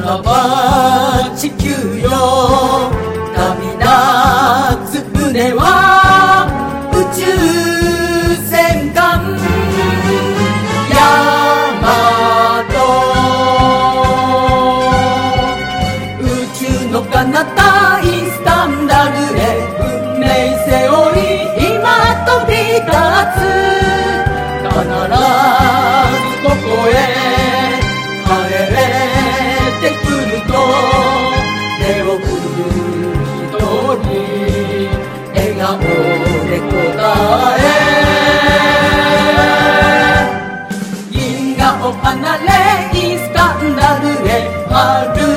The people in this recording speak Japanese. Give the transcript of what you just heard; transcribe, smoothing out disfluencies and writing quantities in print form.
らば地球よ旅立つ船は宇宙戦艦ヤマト、宇宙の彼方イスタンダルへ運命背負い今飛び立つ、必ずここへ帰ってくると手を振る一人笑顔で答え、銀河を離れイスタンダルへ歩